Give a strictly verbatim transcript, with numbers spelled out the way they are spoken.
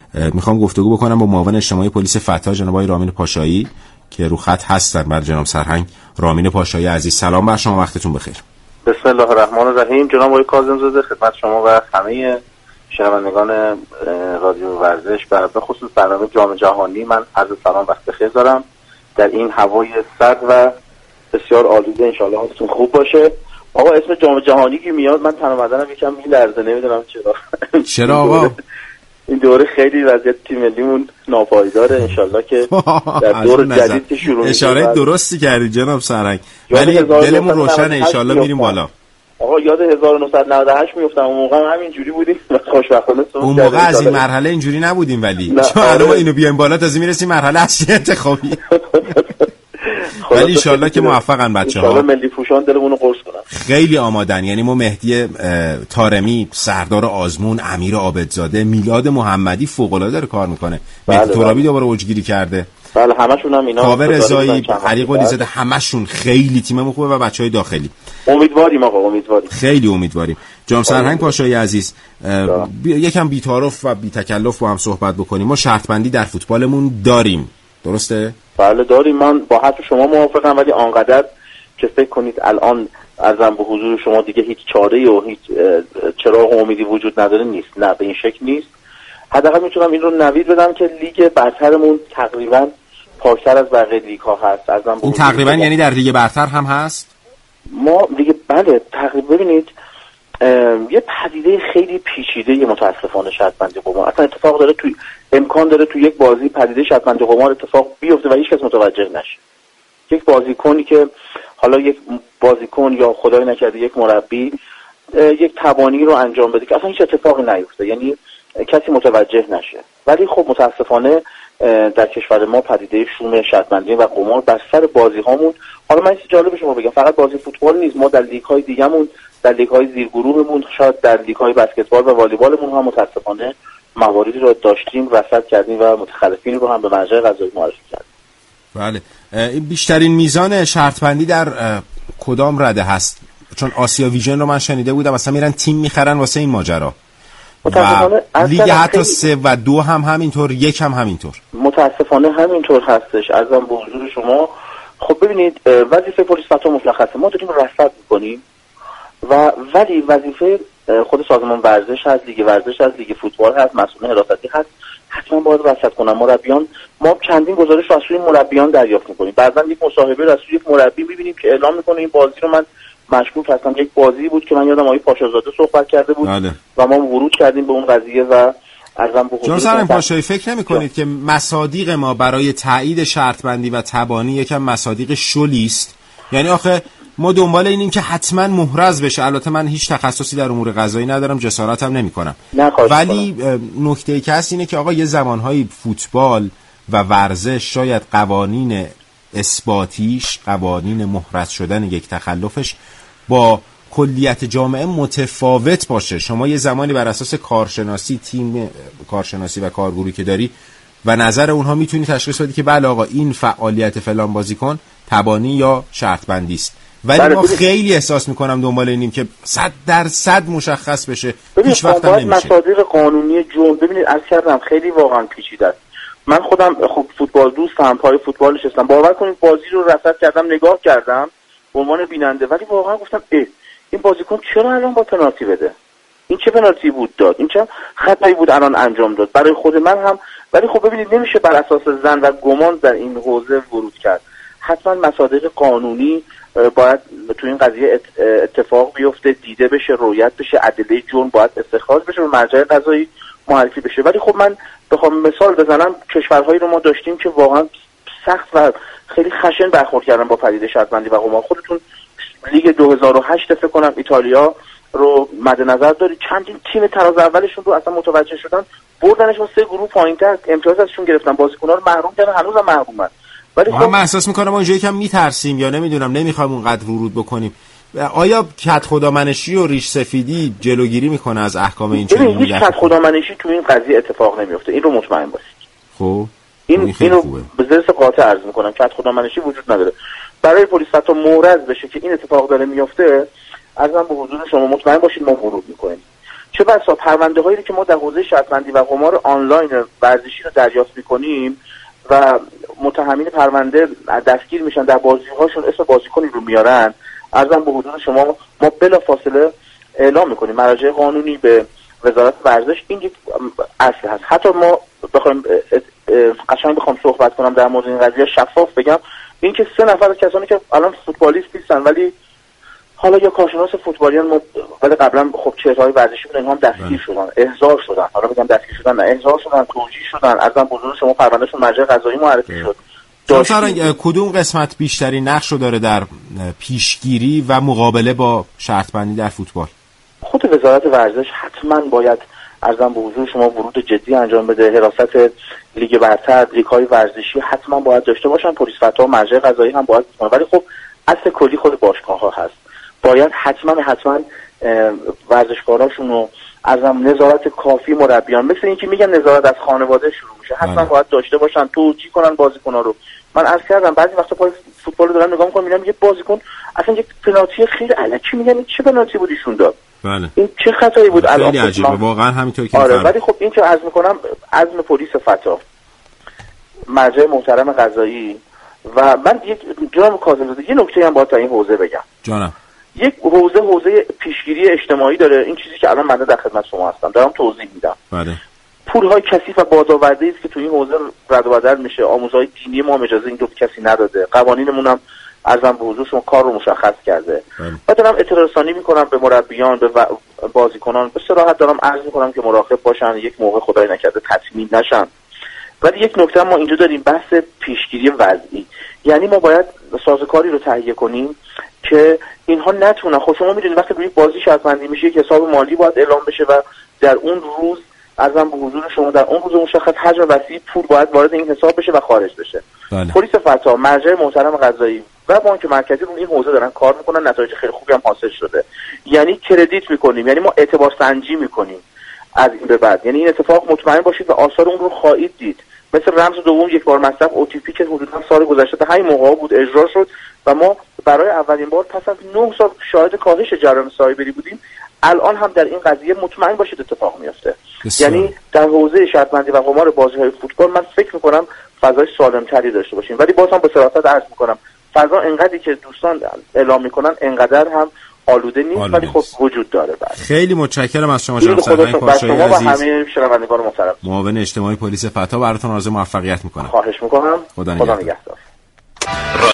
میخوام گفتگو بکنم با معاون اجتماعی پلیس فتا جناب آقای رامین پاشایی که رو خط هستن. بر جناب سرهنگ. رامین پاشایی عزیز سلام بر شما، وقتتون بخیر. بسم الله الرحمن الرحیم. جناب آقای کاظم‌زاده خدمت شما و همه شنوندگان رادیو ورزش و به خصوص برنامه جام جهانی من عرض سلام وقت بخیر دارم در این هوای سرد و بسیار آلوده. انشالله حالتون خوب باشه. آقا اسم جام جهانی که میاد من تن و بدنم یکم میلرزه، نمیدونم چرا. چرا آقا؟ این دوره خیلی وضعیت تیم ملیمون ناپایداره. انشالله که در دور جدید که شروع میشه. اشاره درستی کردی جناب سرهنگ، ولی دلمون روشن انشالله میریم بالا. آقا یاد هزار و نهصد و نود و هشت میافتم، اون موقع هم همین جوری بودیم خوشبختانه. اون موقع از این مرحله اینجوری نبودیم، ولی چون الان ما اینو بیایم بالا تازه میرسیم مرحله اصلی انتخابی. ولی ان شاءالله که موفقن بچه‌ها. ان شاءالله ملی پوشان دلمون رو قرص کنن. خیلی آمادن، یعنی ما مهدی طارمی، سردار آزمون، امیر عابدزاده، میلاد محمدی فوق العاده داره کار میکنه. مهدی ترابی دوباره اوجگیری کرده. بله همشون هم اینا. کاوه رضایی، علی قلی زاده، همشون خیلی تیممون خوبه و بچهای داخلی. امیدواریم آقا، امیدواریم. خیلی امیدواریم. جناب سرهنگ پاشایی عزیز، بی... یکم بی‌تعارف و بی تکلف با هم صحبت بکنیم. ما شرط بندی در فوتبالمون داریم، درسته؟ بله داریم. من با حرف شما موافقم، ولی آنقدر که فکر کنید الان ارزم به حضور شما دیگه هیچ چاره‌ای و هیچ چراغ امیدی وجود نداره نیست. نه به این شکل نیست. حداقل میتونم این رو نوید بدم که لیگ برترمون تقریبا پاکتر از بقیه لیگ ها هست. ارزم به این تقریبا یعنی در لیگ برتر هم هست؟ ما لیگ بله تقریبا ببینید یه پدیده خیلی پیچیده متاسفانه شرط بندی قمار اصلا اتفاق داره، توی امکان داره توی یک بازی پدیده شرط بندی قمار اتفاق بیفته و هیچ کس متوجه نشه. یک بازیکنی که حالا یک بازیکن یا خدای نکرده یک مربی یک تبانی رو انجام بده که اصلا هیچ اتفاقی نیفته، یعنی کسی متوجه نشه. ولی خب متاسفانه در کشور ما پدیده شوم شرط بندی و قمار بر سر بازی هامون، حالا من چیز جالب شما بگم، فقط بازی فوتبال نیست، ما در لیگ های دیگه‌مون، در لیگ های زیرگروهمون، شاید در لیگ های بسکتبال و والیبالمون هم متاسفانه مواردی رو داشتیم، رصد کردیم و متخلفین رو هم به مرجع قضایی معرفی کردیم. بله. بیشترین میزان شرط بندی در کدام رده هست؟ چون آسیا ویژن رو من شنیده بودم مثلا میرن تیم میخرن واسه این ماجرا. متاسفانه لیگ حتی سه و دو هم همینطور، یک هم همینطور. متاسفانه همینطور هستش. عرضم به حضور شما خب ببینید وظیفه پلیس فتا مشخصه، ما داریم رصد میکنیم و ولی وظیفه خود سازمان ورزش هست، لیگ ورزش هست، لیگ فوتبال هست، مسئولین حراستی هست، حتما باید رصد کنن. مربیان ما چندین گزارش رو از سوی مربیان دریافت میکنیم. بعضا یک مصاحبه رو از سوی یک مربی میبینیم که اعلام میکنه این بازی رو من مشکوک هستم. یک بازی بود که من یادم آقای پاشازاده صحبت کرده بود بله. و ما ورود کردیم به اون قضیه و ارزم به حضور جناب پاشایی فکر نمی کنید که مصادیق ما برای تایید شرط بندی و تبانی یکم مصادیق شلی است؟ یعنی آخه ما دنبال اینیم که حتما محرز بشه. البته من هیچ تخصصی در امور قضایی ندارم، جسارتم نمیکنم، ولی نکته که هست اینه که آقا یه زمانهای فوتبال و ورزش شاید قوانین اثباتیش، قوانین محرز شدن یک تخلفش با کلیت جامعه متفاوت باشه. شما یه زمانی بر اساس کارشناسی، تیم کارشناسی و کارگروهی که داری و نظر اونها میتونی تشخیص بدی که بله آقا این فعالیت فلان بازیکن تبانی یا شرط بندی است. ولی ما خیلی احساس میکنم دنبال اینیم که صد درصد مشخص بشه، هیچ وقت هم نمیشه. مصادیق قانونی جون ببینید از کردم خیلی واقعا پیچیده است. من خودم خب فوتبال دوستم، پای فوتبال نشستم، باور کنید بازی رو رصد کردم، نگاه کردم به عنوان بیننده، ولی واقعا گفتم اه این بازیکن چرا الان با پنالتی بده؟ این چه پنالتی بود داد؟ این چه خطایی بود الان انجام داد برای خود من هم؟ ولی خب ببینید نمیشه بر اساس ظن و گمان در این حوزه ورود کرد. حتما مصادیق قانونی باید تو این قضیه اتفاق بیفته، دیده بشه، رویت بشه، ادله جرم باید استخراج بشه و مرجع قضایی معرفی بشه. ولی خب من بخوام مثال بزنم، کشورهایی رو ما داشتیم که واقعا سخت و خیلی خشن برخورد کردن با پدیده شرط بندی و قمار. خودتون لیگ دو هزار و هشت فکر کنم ایتالیا رو مد نظر دارید، چندین تیم تراز اولشون رو اصلا متوجه شدن بردنشون سه گروه پایین‌تر، امتیاز ازشون گرفتن، بازیکن‌ها رو محروم کردن، هنوزم محرومن. ولی خب من احساس می‌کنم اونجا یکم میترسیم یا نمیدونم نمیخوایم اونقدر ورود بکنیم. آیا کت خدامنشی و ریش سفیدی جلوگیری میکنه از احکام این چنین؟ هیچ کت خدامنشی تو این قضیه اتفاق نمیفته، این رو مطمئن باشید. خب این اینو به ذات قاطع عرض میکنم، کت خدامنشی وجود نداره. برای پلیس فتا مورز بشه که این اتفاق داره میفته، ارزم به حضور شما مطمئن باشید ما ورود میکنیم. چه بسا پرونده هایی که ما در حوزه شرطبندی و قمار آنلاین ورزشی رو دریافت میکنیم و متهمین پرونده دستگیر میشن، در بازی‌هاشون اسم بازیکنی رو میارن، عرضم به حضور شما ما بلا فاصله اعلام میکنیم مراجع قانونی به وزارت ورزش. این یک اصل هست. حتی ما بخوایم قشنگ بخوام صحبت کنم در مورد این قضیه شفاف بگم، این که سه نفر از کسانی که الان فوتبالیست نیستن ولی حالا یا کارشناس فوتبالیان ما ولی قبلا خب چهره‌های ورزشی بودن، اینها هم دستگیر شدن، احضار شدن، حالا میگم دستگیر شدن نه احضار شدن، توجیه شدن، ازم بزرگ شما پروندهشون مرجع قضایی معرفی شد. مثلا کدوم قسمت بیشتری نقش رو داره در پیشگیری و مقابله با شرطبندی در فوتبال؟ خود وزارت ورزش حتما باید ارزم به حضور شما ورود جدی انجام بده. حراست لیگ برتر، لیگ‌های ورزشی حتما باید داشته باشن، پلیس فتوا، مرجع قضایی هم باید بکنن. ولی خب اصل کلی خود باشگاه‌ها هست. باید حتما حتما ورزشکاراشون رو ارزم نظارت کافی مربیان، مثل اینکه میگن نظارت از خانواده شروع میشه، حتما باید داشته باشن، توجیه کنن بازیکن‌ها رو. من عرض کردم بعضی وقتا پای فوتبال رو دارم نگاه می‌کنم میبینم یه بازیکن اصلا یک پنالتی خیلی الکی میگن این چه پنالتی بود ایشون داد. بله. این چه خطایی بود الان؟ خیلی عجیبه واقعا همینطور که آره، ولی خب این که عرض میکنم عزم پلیس فتا، مرجع محترم قضایی و من یک جناب کاظم‌زاده یه نکته هم باید تا این حوزه بگم. جانم. یک حوزه حوزه پیشگیری اجتماعی داره. این چیزی که الان من در خدمت شما هستم دارم توضیح میدم. بله. پول‌های کثیف و بازآورده است که تو این حوزه رد و بدل میشه. آموزهای دینی ما اجازه این دو کسی نداده. قوانینمون هم ارزم به حضور شما کار رو مشخص کرده. و دارم اطلاع رسانی میکنم به مربیان، به بازیکنان، به صراحت دارم عرض میکنم که مراقب باشن، یک موقع خدای نکرده تطمیع نشن. ولی یک نکته ما اینجا داریم، بحث پیشگیری وضعی. یعنی ما باید سازوکاری رو تهیه کنیم که اینها نتونن. خب شما میدونید وقتی روی بازی شرطبندی میشه یک حساب مالی باید اعلام بشه و در اون روز ازم به حضور شما در اون روز مشخص حجم وسیع پول باید وارد این حساب بشه و خارج بشه. بله. پلیس فتا، مرجع محترم قضایی و بانک مرکزی رو این حوزه دارن کار میکنن، نتایج خیلی خوبی هم حاصل شده. یعنی کردیت میکنیم، یعنی ما اعتبار سنجی میکنیم از این به بعد. یعنی این اتفاق مطمئن باشید و آثار اون رو خواهید دید. مثل رمز دوم یک بار مصرف او تی پی که حدودا سال گذشته تا همین موقع بود اجرا شد و ما برای اولین بار پس از نه سال شاهد کاهش جرایم سایبری بودیم. الان هم در این قضیه مطمئن باشید اتفاق میفته. یعنی در حوزه شرطبندی و قمار بازی‌های فوتبال من فکر میکنم فضای سالم‌تری داشته باشیم. ولی باز هم به صراحت عرض میکنم فضا انقدری که دوستان اعلام میکنن انقدر هم آلوده نیست، آلوده ولی خب وجود داره. بعد خیلی متشکرم از شما جناب سرهنگ پاشایی عزیز. و همه شنوندگان محترم. معاون اجتماعی پلیس فتا براتون آرزوی موفقیت میکنم. خواهش میکنم. خدا نگهدار.